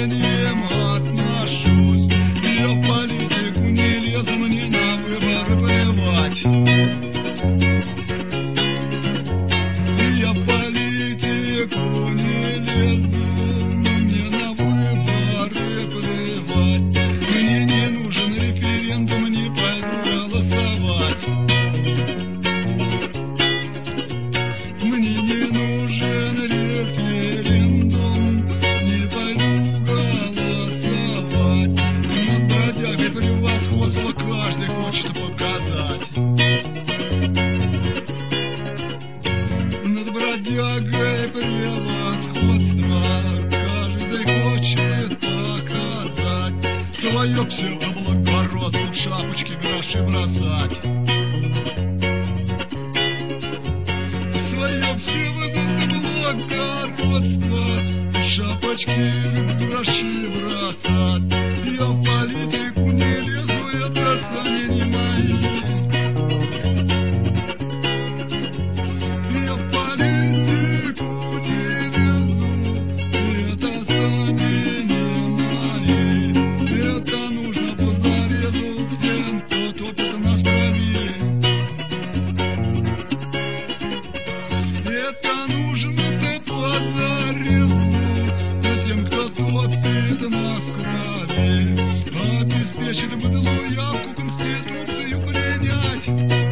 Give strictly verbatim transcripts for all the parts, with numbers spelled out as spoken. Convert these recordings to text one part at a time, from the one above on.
уважением отношусь. Я в политику не лезу, мне на выборы плевать. Я в политику не лезу, мне на выборы плевать. Мне не нужен референдум, не пойду голосовать. Мне не нужен референдум, не пойду голосовать. Над бродягой превосходство каждый хочет показать. Над бродягой превосходство каждый хочет показать. Свое псевдоблагородство в шапочки гроши бросать. Свое псевдоблагородство в шапочки гроши бросать. Я в политику не лезу, это сани не мои. Я в политику не лезу, это сани не мои. Это нужно позарезу тем, кто топит нас правее. Это нужно-то позарезу тем, кто топит нас крови. Обеспечили быдлую явку Конституцию принять.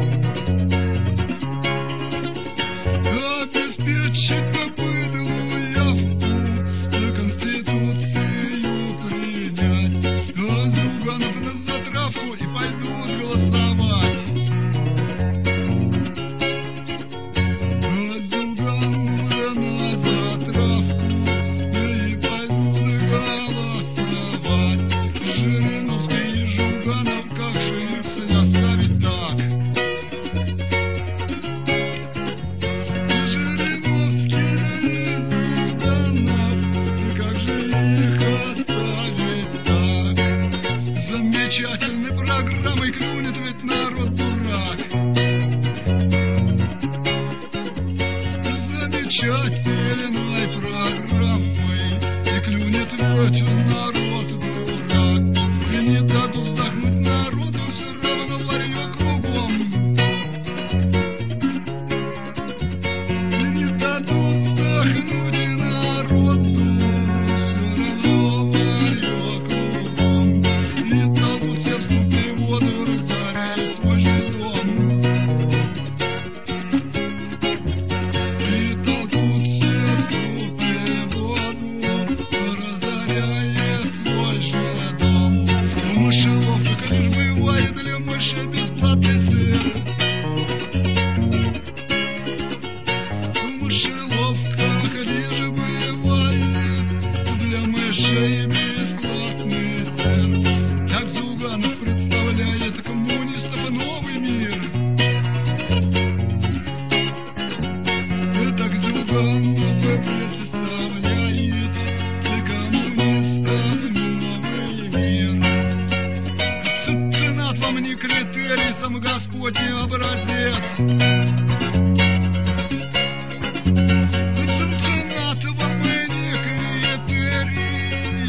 Обеспечить быдлую явку Конституцию принять. А Зюганов на затравку и пойдут голосовать. А Зюганов на затравку и пойдут голосовать. Жириновский и Жуганов, как же их оставить так? Жириновский и Зюганов, как же их оставить так? Замечательной программой клюнет ведь народ дурак. Замечательной программой и клюнет ведь народ дурак. И не дадут вздохнуть народу, все равно варьё кругом. И не дадут вздохнуть народу, все равно варьё кругом. И толкут все в ступе воду, разоряя свой же дом. И толкут все в ступе воду, разоряя свой же дом. В мышеловках лишь бывает для мыши бесплатный сыр. В мышеловках лишь бывает для мышей бесплатный сыр. Так Зюганов представляет коммунистов новый мир. Так Зюганов представляет коммунистов новый мир. Ценат вам не критерий, сам Господний образец. Ценат вам не критерий,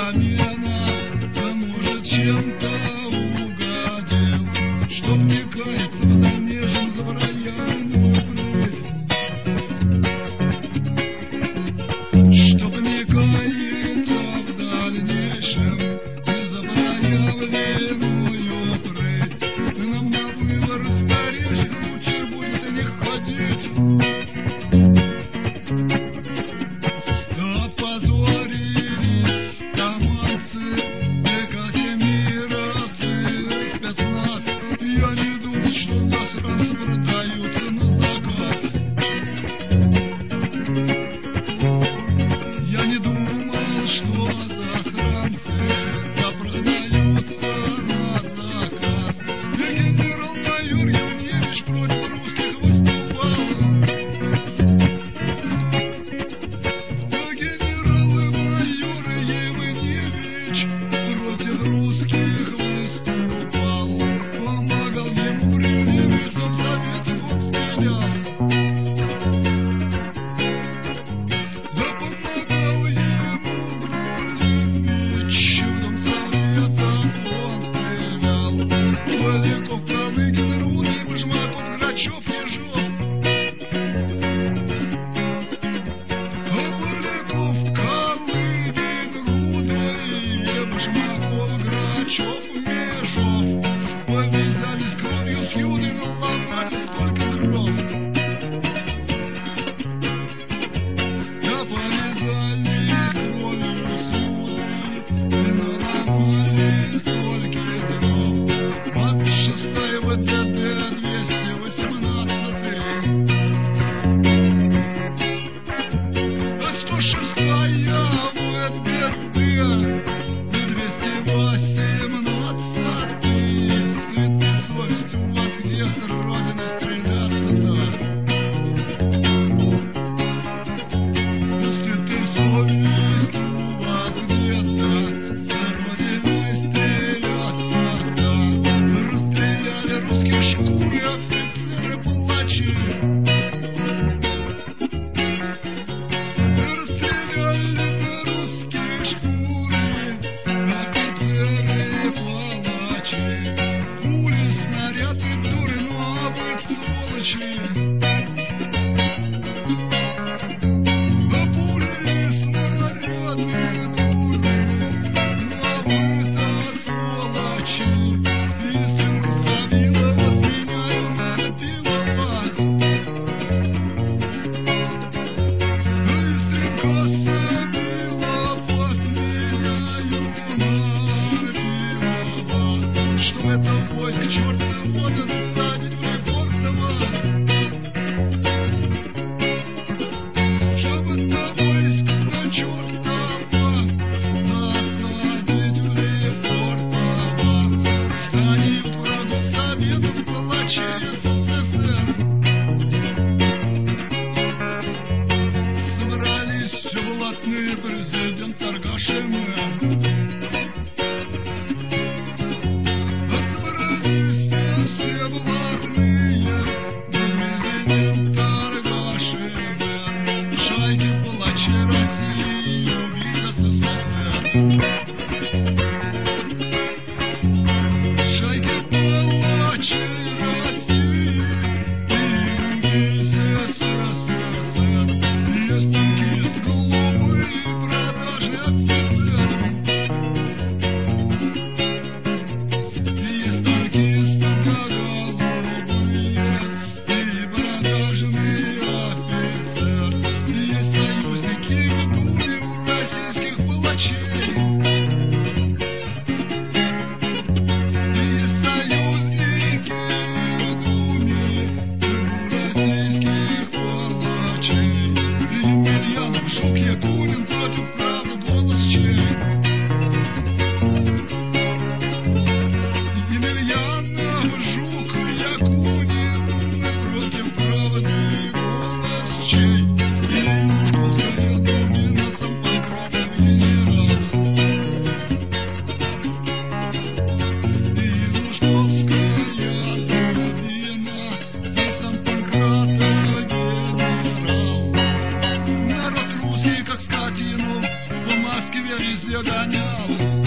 замена, а может чем-то угодил, чтоб не каяться в дальнейшем за проявленную прыть, чтоб не каяться в дальнейшем за проявленную прыть. Нам на выбор старейших лучше будет не ходить. Опозорились таманцы, катемировцы, спецназ. Я не думал, что засранцы продаются на заказ. Я не думал, что засранцы да продаются на заказ. Я генерал-майор Евневич против русских выступал. Я генерал-майор Евневич против русских выступал. Помогал ему при в Советах он стрелял. Да помогал ему Брулевич, в Дом Советов он стрелял. Поляков, Калыгин, Рудный, Башмаков, Грачев, Ежов. А Поляков, Калыгин, Рудный, Башмаков, Грачев, Ежов повязались кровью с юной, наломали столько дров. Да повязались кровью с юной, наломали столько дров. Под шестой ВДД двести восемнадцатый, а сто шестая ВДД двести восемнадцатый. Стыд и совесть у вас где с родины стреляться-то? Стыд и совесть у вас где-то с родиной стреляться-то. Расстреляли русские шкуры, офицеры-палачи. Расстреляли русские шкуры, офицеры-палачи. Пули, снаряды, дуры, ну а вы сволочи. А пули, снаряды, дуры, ну а вы-то сволочи. Быстренько забила вас, меняю на пиловать. Быстренько забила вас, меняю на пиловать. Что это войск чертова да засадить в Лефортово? Чтоб это войск да чертова засадить в Лефортово. Станет врагов Советов, палачей СССР. Собрались все блатные, президент Торгашин. А собрались славы.